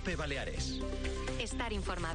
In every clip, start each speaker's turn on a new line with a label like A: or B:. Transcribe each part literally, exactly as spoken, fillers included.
A: COPE Baleares.
B: Estar informado.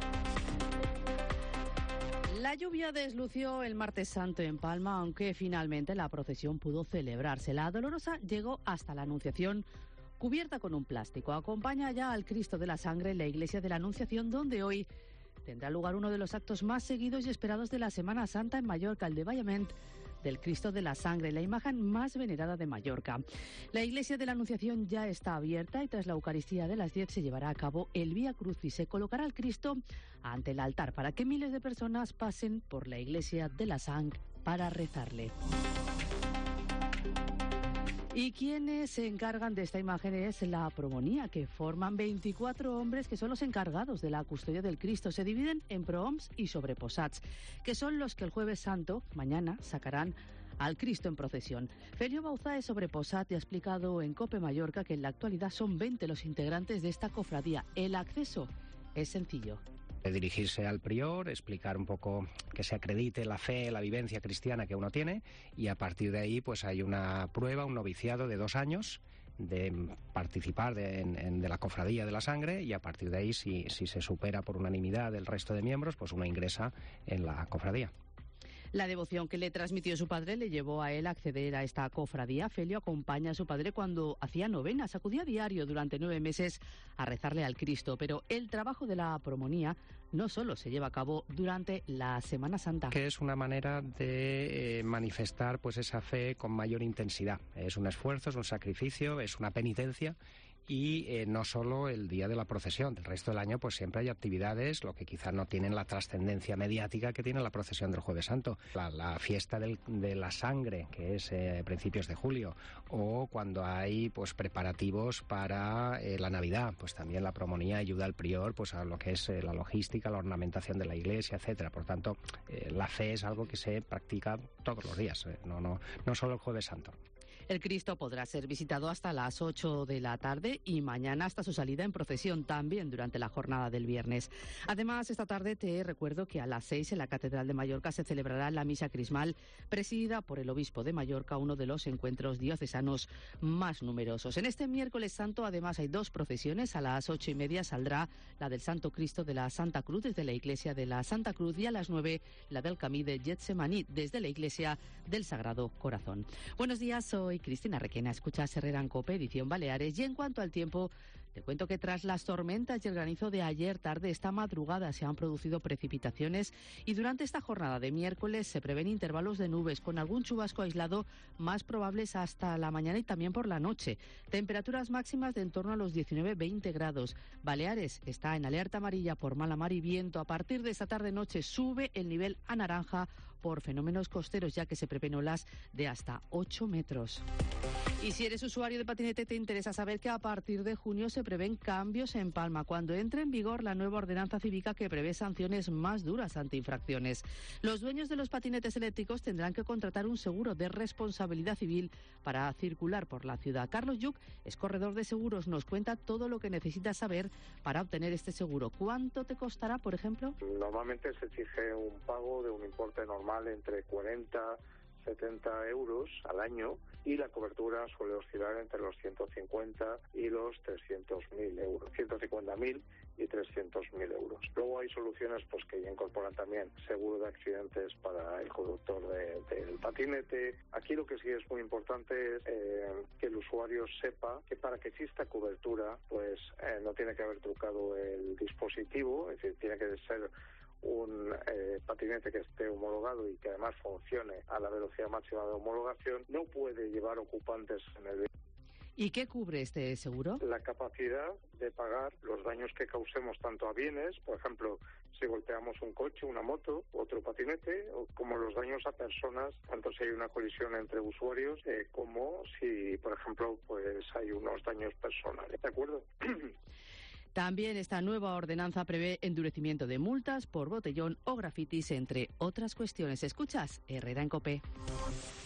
C: La lluvia deslució el martes santo en Palma, aunque finalmente la procesión pudo celebrarse. La Dolorosa llegó hasta la Anunciación, cubierta con un plástico. Acompaña ya al Cristo de la Sangre en la iglesia de la Anunciación, donde hoy tendrá lugar uno de los actos más seguidos y esperados de la Semana Santa en Mallorca, el de Vallament del Cristo de la Sangre, la imagen más venerada de Mallorca. La iglesia de la Anunciación ya está abierta y tras la Eucaristía de las diez se llevará a cabo el Vía Crucis. Se colocará al Cristo ante el altar para que miles de personas pasen por la iglesia de la Sangre para rezarle. ¿Y quienes se encargan de esta imagen? Es la promonía, que forman veinticuatro hombres que son los encargados de la custodia del Cristo. Se dividen en prohoms y sobreposats, que son los que el Jueves Santo, mañana, sacarán al Cristo en procesión. Felio Bauzá es sobreposat y ha explicado en COPE Mallorca que en la actualidad son veinte los integrantes de esta cofradía. El acceso es sencillo.
D: Dirigirse al prior, explicar un poco que se acredite la fe, la vivencia cristiana que uno tiene, y a partir de ahí pues hay una prueba, un noviciado de dos años de participar de, en, en, de la cofradía de la sangre, y a partir de ahí si, si se supera por unanimidad del resto de miembros, pues uno ingresa en la cofradía.
C: La devoción que le transmitió su padre le llevó a él a acceder a esta cofradía. Felio acompaña a su padre cuando hacía novenas, acudía a diario durante nueve meses a rezarle al Cristo, pero el trabajo de la promonía no solo se lleva a cabo durante la Semana Santa.
D: Que es una manera de eh, manifestar pues esa fe con mayor intensidad. Es un esfuerzo, es un sacrificio, es una penitencia. Y eh, no solo el día de la procesión, del resto del año pues siempre hay actividades, lo que quizás no tienen la trascendencia mediática que tiene la procesión del Jueves Santo. La, la fiesta del, de la sangre, que es eh, principios de julio, o cuando hay pues preparativos para eh, la Navidad, pues también la promonía ayuda al prior pues a lo que es eh, la logística, la ornamentación de la iglesia, etcétera. Por tanto, eh, la fe es algo que se practica todos los días, eh, no, no, no solo el Jueves Santo.
C: El Cristo podrá ser visitado hasta las ocho de la tarde y mañana hasta su salida en procesión, también durante la jornada del viernes. Además, esta tarde te recuerdo que a las seis en la Catedral de Mallorca se celebrará la misa crismal presidida por el obispo de Mallorca, uno de los encuentros diocesanos más numerosos. En este miércoles santo, además, hay dos procesiones. A las ocho y media saldrá la del Santo Cristo de la Santa Cruz desde la iglesia de la Santa Cruz, y a las nueve la del Camí de Getsemaní desde la iglesia del Sagrado Corazón. Buenos días, soy Cristina Requena, escuchas Herrera en COPE, edición Baleares. Y en cuanto al tiempo, te cuento que tras las tormentas y el granizo de ayer tarde, esta madrugada se han producido precipitaciones, y durante esta jornada de miércoles se prevén intervalos de nubes con algún chubasco aislado más probables hasta la mañana y también por la noche. Temperaturas máximas de en torno a los diecinueve veinte grados. Baleares está en alerta amarilla por mala mar y viento. A partir de esta tarde-noche sube el nivel a naranja por fenómenos costeros, ya que se prevén olas de hasta ocho metros. Y si eres usuario de patinete, te interesa saber que a partir de junio se prevén cambios en Palma, cuando entre en vigor la nueva ordenanza cívica que prevé sanciones más duras ante infracciones. Los dueños de los patinetes eléctricos tendrán que contratar un seguro de responsabilidad civil para circular por la ciudad. Carlos Yuc es corredor de seguros, nos cuenta todo lo que necesitas saber para obtener este seguro. ¿Cuánto te costará, por ejemplo?
E: Normalmente se exige un pago de un importe normal entre cuarenta setenta euros al año, y la cobertura suele oscilar entre los ciento cincuenta y los trescientos mil euros, ciento cincuenta mil y trescientos mil euros. Luego hay soluciones pues que ya incorporan también seguro de accidentes para el conductor de, del patinete. Aquí lo que sí es muy importante es eh, que el usuario sepa que para que exista cobertura pues eh, no tiene que haber trucado el dispositivo, es decir, tiene que ser un eh, patinete que esté homologado y que además funcione a la velocidad máxima de homologación. No puede llevar ocupantes en el vehículo.
C: ¿Y qué cubre este seguro?
E: La capacidad de pagar los daños que causemos tanto a bienes, por ejemplo, si golpeamos un coche, una moto, otro patinete, o como los daños a personas, tanto si hay una colisión entre usuarios, eh, como si, por ejemplo, pues hay unos daños personales. ¿De acuerdo?
C: También esta nueva ordenanza prevé endurecimiento de multas por botellón o grafitis, entre otras cuestiones. Escuchas Herrera en COPE.